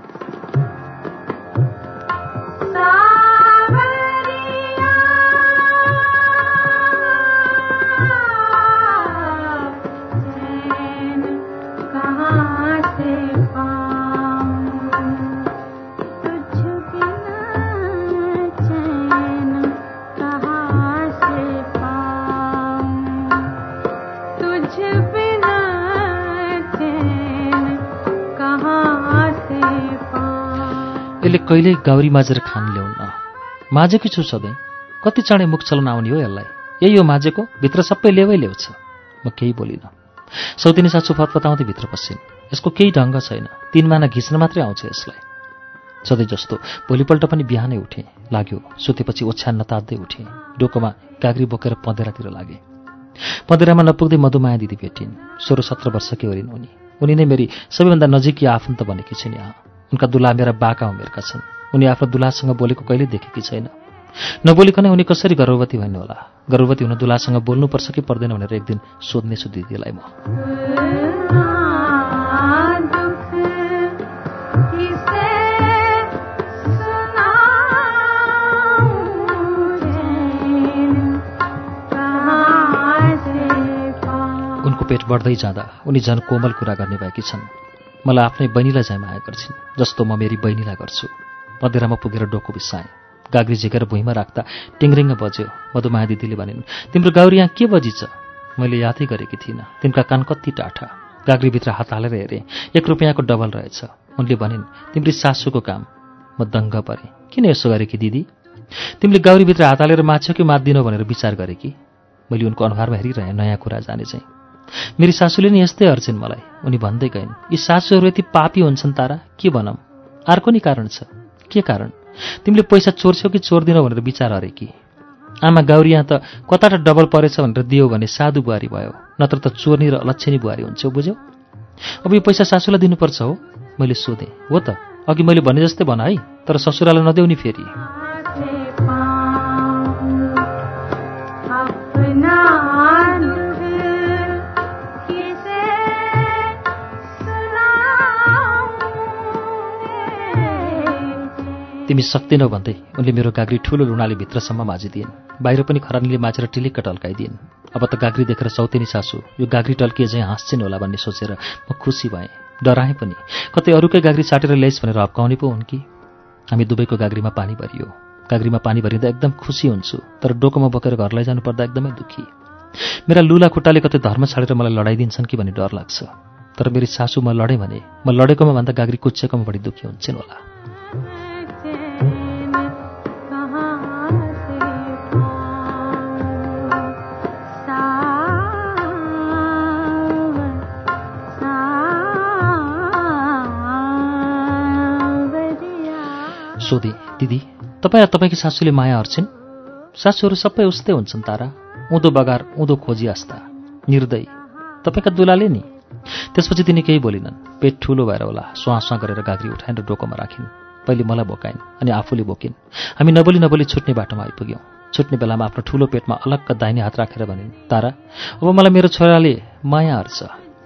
यसले कहिल्यै गाउरी माझेर खान ल्याउन्न। माझेकै छु सधैँ, कति चाँडै मुख चलाउन आउने हो यसलाई। यही हो माझेको, भित्र सबै लेवै ल्याउँछ। म केही बोलिनँ। सौतेनी सासु फतफताउँदै भित्र पसिन्। यसको केही ढङ्ग छैन, तीन माना घिच्न मात्रै आउँछ यसलाई। सधैँ जस्तो भोलिपल्ट पनि बिहानै उठेँ। लाग्यो सुतेपछि ओछ्यान नतात्दै उठेँ। डोकोमा गाग्री बोकेर पँधेरातिर लागेँ। पँधेरामा नपुग्दै मधुमाया दिदी भेटिन्। सोह्र सत्र वर्षकी होरिन् उनी। उनी नै मेरी सबैभन्दा नजिकी आफन्त बनेकी छिन् यहाँ। उनका दुला मेरा बाका उमेरका छन्। उनी आफ्नो दुलासँग बोलेको कहिल्यै देखेकी छैन। नबोलिकनै उनी कसरी गर्भवती भइन् होला। गर्भवती हुन दुलासँग बोल्नुपर्छ कि पर्दैन भनेर एक दिन सोध्नेछु दिदीलाई म। उनको पेट बढ्दै जाँदा उनी झन् कोमल कुरा गर्ने भएकी छन्। मलाई आफ्नै बहिनीलाई चाहिँ माया गर्छिन्, जस्तो म मेरी बहिनीलाई गर्छु। पँधेरामा पुगेर डोको बिसाएँ। गाग्री झिकेर भुइँमा राख्दा टिङ्रिङ्ग बज्यो। मधुमाया दिदीले भनिन्, तिम्रो गाउरी यहाँ के बजिछ? मैले यादै गरेकी थिइनँ। तिनका कान कति टाठा। गाग्रीभित्र हात हालेर हेरेँ, एक रुपियाँको डबल रहेछ। उनले भनिन्, तिम्री सासूको काम। म दङ्ग परेँ। किन यसो गरेकी दिदी? तिमीले गाउरीभित्र हात हालेर माछ्यौ कि मात्दिनौ भनेर विचार गरेकी। मैले उनको अनुहारमा हेरिरहेँ, नयाँ कुरा जाने चाहिँ। मेरी सासूले नि यस्तै हर्छिन् मलाई। उनी भन्दै गइन्, यी सासूहरू यति पापी हुन्छन् तारा, के भनौँ? अर्को नि कारण छ। के कारण? तिमीले पैसा चोर्छौ कि चोर्दिनौ भनेर विचार अरे कि। आमा गाउरी यहाँ त कताटा डबल परेछ भनेर दियो भने साधु बुहारी भयो, नत्र त चोर्नी र अलक्षणी बुहारी हुन्छौ, बुझ्यौ? अब यो पैसा सासूलाई दिनुपर्छ हो? मैले सोधेँ। हो त, अघि मैले भने जस्तै भन है, तर ससुरालाई नदेऊ नि फेरि। तिमी सक्दैनौ भन्दै उनले मेरो गाग्री ठुलो लुनाले भित्रसम्म माझिदिइन्। बाहिर पनि खरानीले माझेर टिलिक्क टल्काइदिइन्। अब त गाग्री देखेर सौतेनी सासू यो गाग्री टल्किए चाहिँ हाँस्छिन् होला भन्ने सोचेर म खुसी भएँ, डराएँ पनि। कतै अरूकै गाग्री साटेर ल्याइस् भनेर हप्काउने पो हुन् कि। हामी दुवैको गाग्रीमा पानी भरियो। गाग्रीमा पानी भरिँदा एकदम खुसी हुन्छु, तर डोकोमा बोकेर घर लैजानु पर्दा एकदमै दुःखी। मेरा लुला खुट्टाले कतै धर्म छाडेर मलाई लडाइदिन्छन् कि भन्ने डर लाग्छ। तर मेरी सासू म लडेँ भने म लडेकोमा भन्दा गाग्री कुच्चेकोमा बढी दुःखी हुन्छन् होला। सोधे, दिदी तपाईँ र तपाईँकी सासूले माया हर्छिन्? सासूहरू सबै उस्तै हुन्छन् तारा, उँधो बगार उँधो खोजी आस्था, निर्दयी। तपाईँका दुलाले नि? त्यसपछि तिनी केही बोलिनन्। पेट ठुलो भएर होला स्वाँ स्वाँ गरेर गाग्री उठाइन् र डोकोमा राखिन्। पहिले मलाई बोकाइन् अनि आफूले बोकिन्। हामी नबोली नबोली छुट्ने बाटोमा आइपुग्यौँ। छुट्ने बेलामा आफ्नो ठुलो पेटमा अलग्ग दाहिने हात राखेर भनिन्, तारा अब मलाई मेरो छोराले माया हर्छ।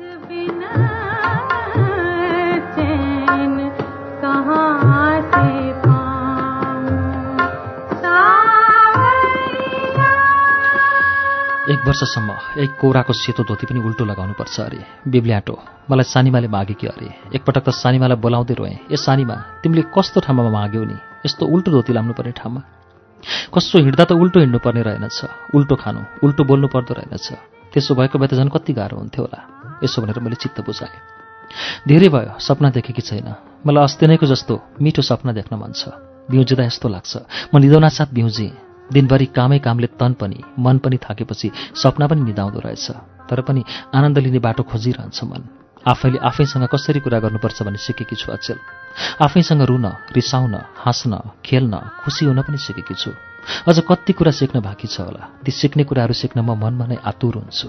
एक वर्षसम्म एक कोराको सेतो धोती पनि उल्टो लगाउनुपर्छ अरे। बिब्ल्याटो मलाई सानीमाले मागेकी अरे। एकपटक त सानीमालाई बोलाउँदै रोएँ, ए सानीमा तिमीले कस्तो ठाउँमा माग्यौ नि, यस्तो उल्टो धोती लाउनुपर्ने ठाउँमा? कस्तो हिँड्दा त उल्टो हिँड्नुपर्ने रहेनछ, उल्टो खानु उल्टो बोल्नु पर्दो रहेनछ। त्यसो भएको भए त झन् कति गाह्रो हुन्थ्यो होला। यसो भनेर मैले चित्त बुझाएँ। धेरै भयो सपना देखेकी छैन। मलाई अस्ति नैको जस्तो मिठो सपना देख्न मन छ। बिउजिँदा यस्तो लाग्छ म निदाउना साथ बिउजेँ। दिनभरि कामै कामले तन पनि मन पनि थाकेपछि सपना पनि निदाउँदो रहेछ। तर पनि आनन्द लिने बाटो खोजिरहन्छ मन। आफैले आफैसँग कसरी कुरा गर्नुपर्छ भन्ने सिकेकी छु अचेल। आफैसँग रुन, रिसाउन, हाँस्न, खेल्न, खुसी हुन पनि सिकेकी छु। अझ कति कुरा सिक्न बाँकी छ होला। ती सिक्ने कुराहरू सिक्न म मनमा नै आतुर हुन्छु।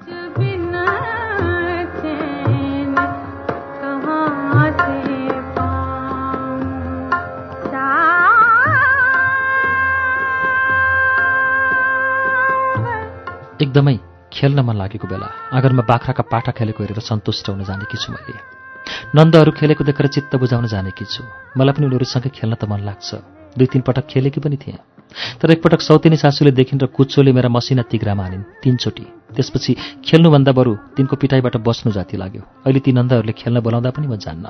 एकदमै खेल्न मन लागेको बेला आँगनमा बाख्राका पाठा खेलेको हेरेर सन्तुष्ट हुन जानेकी छु मैले। नन्दहरू खेलेको देखेर चित्त बुझाउन जानेकी छु। मलाई पनि उनीहरूसँगै खेल्न त मन लाग्छ। दुई तीन पटक खेलेकी पनि थिएँ। तर एकपटक सौतेनी सासूले देखिन् र कुच्चोले मेरा मसिना तिग्रामा हानिन् तीनचोटि। त्यसपछि खेल्नुभन्दा बरु तिनको पिटाइबाट बस्नु जाति लाग्यो। अहिले ती नन्दहरूले खेल्न बोलाउँदा पनि म जान्न।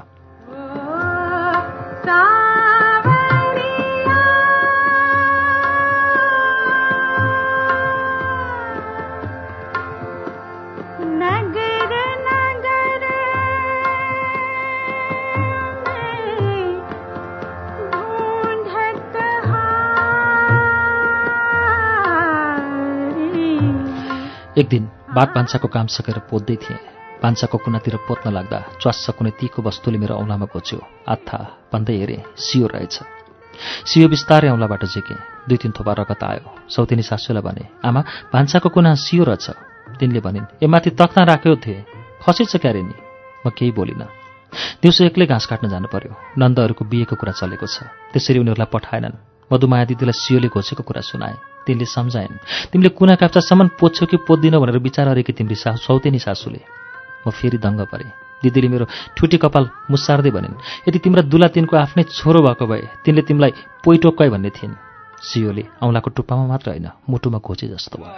एक दिन बाट भान्साको काम सकेर पोत्दै थिएँ। भान्साको कुनातिर पोत्न लाग्दा च्वास्स कुनै तीखो वस्तुले मेरो औँलामा घोच्यो। आत्था भन्दै हेरेँ, सियो रहेछ। सियो बिस्तारै औँलाबाट झिकेँ। दुई तिन थोपा रगत आयो। सौतेनी सासूलाई भने, आमा भान्साको कुना सियो रहेछ। तिनले भनिन्, ए माथि तख्ता राखेको थिए, खसेछ क्यारे नि। म केही बोलिनँ। दिउँसो एक्लै घाँस काट्न जानु पर्यो। नन्दहरूको बिहेको कुरा चलेको छ। त्यसरी उनीहरूलाई पठाएनन्। मधुमाया दिदीलाई सियोले घोचेको कुरा सुनाए। तिनले सम्झाइन्, तिमीले कुना काप्चासम्म पोच्छौ कि पोद्दिनौ भनेर विचार गरेकी तिम्री सा सौतेनी सासूले। म फेरि दङ्ग परेँ। दिदीले मेरो ठुटी कपाल मुसार्दै भनिन्, यदि तिम्रा दुला तिनको आफ्नै छोरो भएको भए तिनले तिमीलाई पोइटोक्कै भन्ने थिइन्। सियोले औँलाको टुप्पामा मात्र होइन मुटुमा घोचे जस्तो भयो।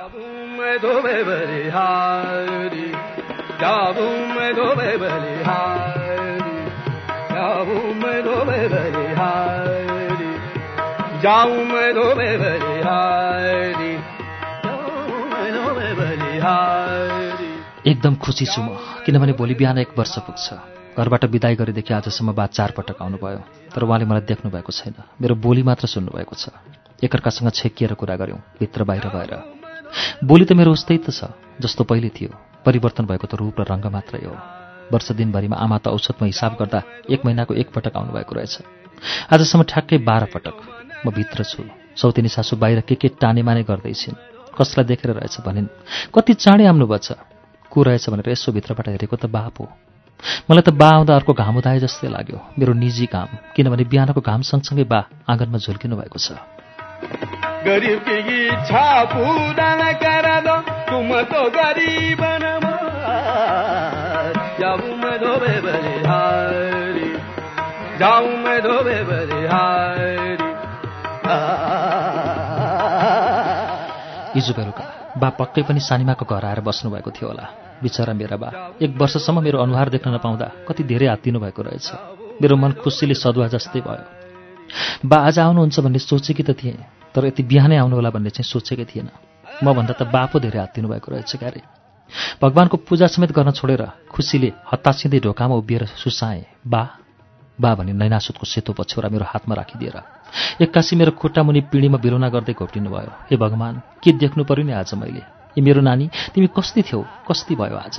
एकदम खुसी छु म, किनभने भोलि बिहान एक वर्ष पुग्छ। घरबाट बिदाई गरेदेखि आजसम्म बा चार पटक आउनुभयो। तर उहाँले मलाई देख्नु भएको छैन। मेरो बोली मात्र सुन्नुभएको छ। एकअर्कासँग छेकिएर कुरा गऱ्यौँ भित्र बाहिर भएर। बोली त मेरो उस्तै त छ जस्तो पहिले थियो। परिवर्तन भएको त रूप र रङ्ग मात्रै हो। वर्ष दिनभरिमा आमा त औसतमा हिसाब गर्दा एक महिनाको एक पटक आउनुभएको रहेछ। आजसम्म ठ्याक्कै बाह्र पटक। म भित्र छु। सौतेनी सासू बाहिर के के टाने माने गर्दैछिन्। कसलाई देखेर रहेछ भनिन्, कति चाँडै आउनुभएको छ। को रहेछ भनेर यसो भित्रबाट हेरेको त बाप हो। मलाई त बा आउँदा अर्को घाम उदाए जस्तै लाग्यो। मेरो निजी काम, किनभने बिहानको घाम सँगसँगै बा आँगनमा झुल्किनु भएको छ। हिजो बेलुका बा पक्कै पनि सानीमाको घर आएर बस्नुभएको थियो होला। बिचरा मेरा बा एक वर्षसम्म मेरो अनुहार देख्न नपाउँदा कति धेरै हात्तिनु भएको रहेछ। मेरो मन खुसीले सदुवा जस्तै भयो। बा आज आउनुहुन्छ भन्ने सोचेकी त थिएँ, तर यति बिहानै आउनु होला भन्ने चाहिँ सोचेकै थिएन। म भन्दा त बा पो धेरै हात्तिनु भएको रहेछ क्यारे। भगवानको पूजा समेत गर्न छोडेर खुसीले हतासिँदै ढोकामा उभिएर सुसाएँ, बा बा भनी नैनासुतको सेतो पछ्यौरा मेरो हातमा राखिदिएर एक्कासी मेरो खुट्टा मुनि पिँढीमा बिरुना गर्दै घोप्टिनु भयो। हे भगवान्, के देख्नु पर्यो नि आज मैले? ए मेरो नानी, तिमी कस्ती थियौ, कस्ती भयो आज?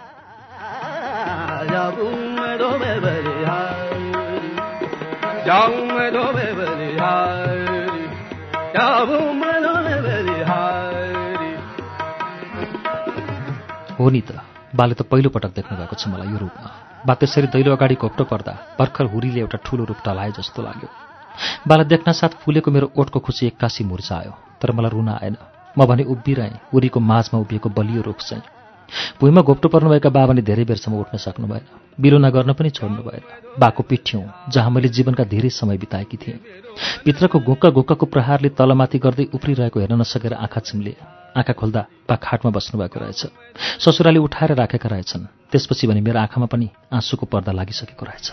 हो नि त, बाले त पहिलो पटक देख्नु भएको छ मलाई यो रूपमा। बा त्यसरी दैलो अगाडि घोप्टो पर्दा भर्खर हुरीले एउटा ठूलो रूप टलाए जस्तो लाग्यो। बाला देख्न साथ फुलेको मेरो ओठको खुसी एक्कासी मुर्छायो, तर मलाई रुन आएन। म भने उभिरहेँ, हुरीको माझमा उभिएको बलियो रुख चाहिँ। भुइँमा घोप्टो पर्नुभएका बा भने धेरै बेरसम्म उठ्न सक्नु भएन, बिरुना गर्न पनि छोड्नु भएन। बाको पिठ्यौँ जहाँ मैले जीवनका धेरै समय बिताएकी थिएँ। भित्रको घुक्का घुक्काको प्रहारले तलमाथि गर्दै उफ्रिरहेको हेर्न नसकेर आँखा चिम्ले। आँखा खोल्दा बा खाटमा बस्नुभएको रहेछ। ससुराले उठाएर राखेका रहेछन्। त्यसपछि भने मेरो आँखामा पनि आँसुको पर्दा लागिसकेको रहेछ।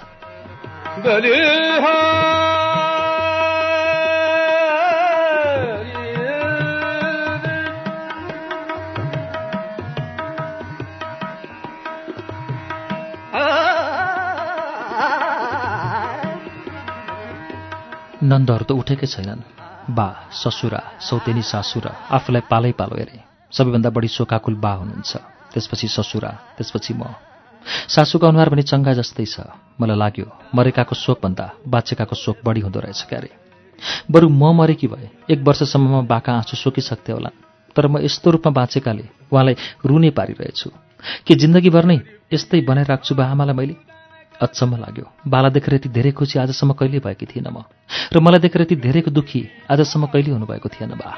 नन्दहरू त उठेकै छैनन्। बा, ससुरा, सौतेनी सासु र आफूलाई पालै पालो हेरे। सबैभन्दा बढी शोकाकुल बा हुनुहुन्छ, त्यसपछि ससुरा, त्यसपछि म। सासूको अनुहार पनि चङ्गा जस्तै छ। मलाई लाग्यो मरेकाको शोकभन्दा बाँचेकाको शोक बढी हुँदो रहेछ क्यारे। बरु म मरेकी भए एक वर्षसम्ममा बाका आँसु सोकिसक्थे होला, तर म यस्तो रूपमा बाँचेकाले उहाँलाई रुने पारिरहेछु। के जिन्दगीभर नै यस्तै बनाइराख्छु बा आमालाई मैले? अचम्म लाग्यो। बाला देखेर यति धेरै खुसी आजसम्म कहिले भएकी थिएन म, र मलाई देखेर यति धेरैको दुःखी आजसम्म कहिले हुनुभएको थिएन बा।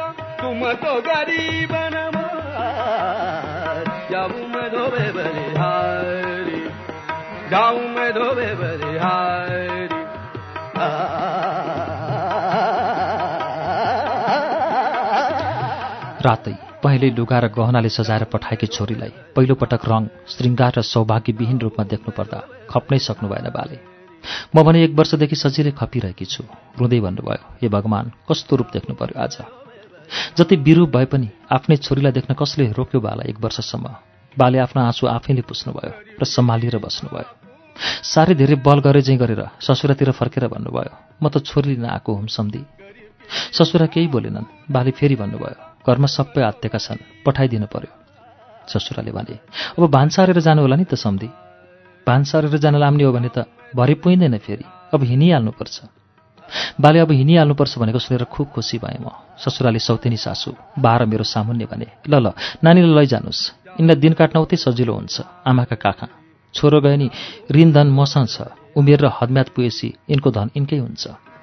रातै पहिले लुगा र गहनाले सजाएर पठाएकी छोरीलाई पहिलोपटक रङ, श्रृङ्गार र सौभाग्यविहीन रूपमा देख्नु पर्दा खप्नै सक्नु भएन बाले। म भने एक वर्षदेखि सजिलै खपिरहेकी छु। रुँदै भन्नुभयो, हे भगवान्, कस्तो रूप देख्नु पर्यो आज। जति विरूप भए पनि आफ्नै छोरीलाई देख्न कसले रोक्यो बाला एक वर्षसम्म? बाले आफ्नो आँसु आफैले पुस्नुभयो र सम्हालिएर बस्नुभयो। साह्रै धेरै बल गरे चाहिँ गरेर ससुरातिर फर्केर भन्नुभयो, म त छोरी लिन आएको हुँ सम्धी। ससुरा केही बोलेनन्। बाले फेरि भन्नुभयो, घरमा सबै आत्तेका छन्, पठाइदिनु पर्यो। ससुराले भने, अब भान्सा हारेर जानु होला नि त सम्धी। भान्सा हारेर जान लाम्ने हो भने त भरे पुइँदैन फेरि, अब हिँडिहाल्नुपर्छ। बाले अब हिँडिहाल्नुपर्छ भनेको सुनेर खुब खुसी भएँ म। ससुराले सौतेनी सासू बा र मेरो सामुन्ने भने, ल ल नानीलाई लैजानुहोस्, यिनलाई दिन काट्न उतै सजिलो हुन्छ आमाका काखा। छोरो गए नि ऋण धन मसँग छ, उमेर र हदम्याद पुगेपछि यिनको धन यिनकै हुन्छ।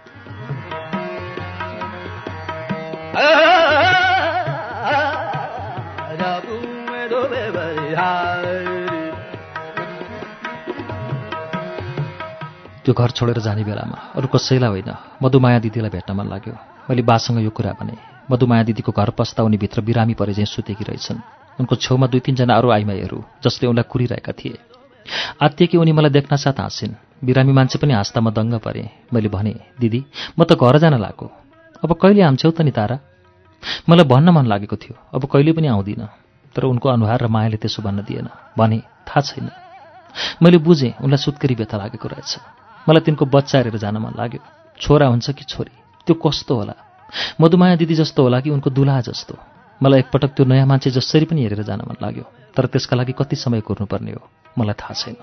त्यो घर छोडेर जाने बेलामा अरू कसैलाई होइन, मधुमाया दिदीलाई भेट्न मन लाग्यो। मैले बासँग यो कुरा भने। मधुमाया दिदीको घर पस्दा उनी भित्र बिरामी परे चाहिँ सुतेकी रहेछन्। उनको छेउमा दुई तीनजना अरू आइमाईहरू जसले उनलाई कुरिरहेका थिए। आत्तिएकी उनी मलाई देख्न साथ हाँसिन्। बिरामी मान्छे पनि हाँस्दा म दङ्ग परेँ। मैले भने, दिदी, म त घर जान लाग्यो, अब कहिले आउँछौ त नि तारा? मलाई भन्न मन लागेको थियो, अब कहिले पनि आउँदिन, तर उनको अनुहार र मायाले त्यसो भन्न दिएन। भने, थाहा छैन। मैले बुझेँ उनलाई सुत्केरी व्यथा लागेको रहेछ। मलाई तिनको बच्चा हेरेर जान मन लाग्यो। छोरा हुन्छ कि छोरी, त्यो कस्तो होला? मधुमाया दिदी जस्तो होला कि उनको दुलाहा जस्तो? मलाई एकपटक त्यो नयाँ मान्छे जसरी पनि हेरेर जान मन लाग्यो, तर त्यसका लागि कति समय कुर्नुपर्ने हो मलाई थाहा छैन।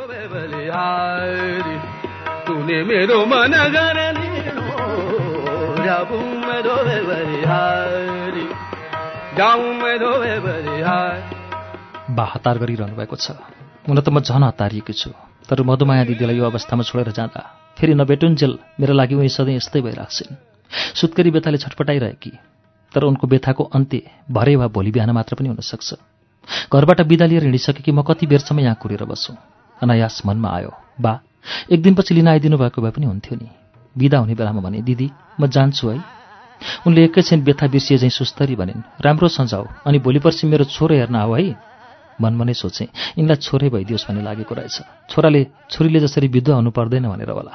बा हतार गरिरहनु भएको छ। हुन त म झन हतारिएको छु, तर मधुमाया दिदीलाई यो अवस्थामा छोडेर जाँदा फेरि नभेटुन्जेल मेरो लागि उनी सधैँ यस्तै भइराख्छिन्। सुत्केरी व्यथाले छटपटाइरहेकी, तर उनको व्यथाको अन्त्य भरे वा भोलि बिहान मात्र पनि हुन सक्छ। घरबाट बिदा लिएर हिँडिसकेकी म कति बेरसम्म यहाँ कुरेर बसौँ? अनायास मनमा आयो, बा एक दिनपछि लिन आइदिनु भएको भए पनि हुन्थ्यो नि। बिदा हुने बेलामा भने, दिदी म जान्छु है। उनले एकैछिन व्यथा बिर्सिए चाहिँ सुस्तरी भनिन्, राम्रो सन्जाऊ, अनि भोलि पर्सि मेरो छोरो हेर्न आऊ है। मनमा नै सोचेँ, यिनलाई छोरै भइदियोस् भन्ने लागेको रहेछ। छोराले छोरीले जसरी विधवा हुनु पर्दैन भनेर होला।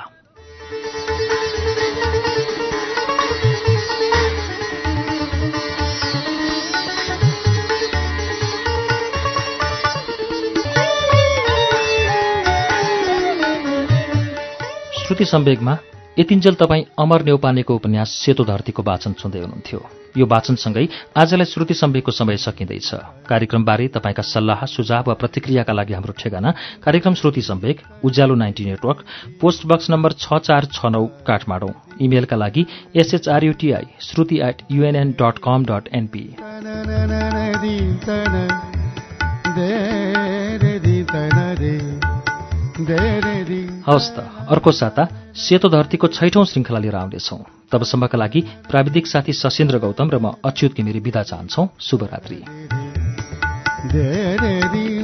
श्रुति सम्वेगमा यतिन्जेल तपाईँ अमर न्यौपानेको उपन्यास सेतो धरतीको वाचन सुन्दै हुनुहुन्थ्यो। यो वाचनसँगै आजलाई श्रुति सम्वेगको समय सकिँदैछ। कार्यक्रमबारे तपाईँका सल्लाह सुझाव वा प्रतिक्रियाका लागि हाम्रो ठेगाना कार्यक्रम Shruti Samveg, Ujyalo ninety network, post box number छ चार छ नौ काठमाडौँ। इमेलका लागि SHRUTI Shruti at UNN dot com dot NP. हवस् त, अर्को साता सेतो धरतीको छैठौं श्रृङ्खला लिएर आउनेछौँ। तबसम्मका लागि प्राविधिक साथी सशेन्द्र गौतम र म अच्युत घिमिरे बिदा चाहन्छौँ। शुभरात्रि।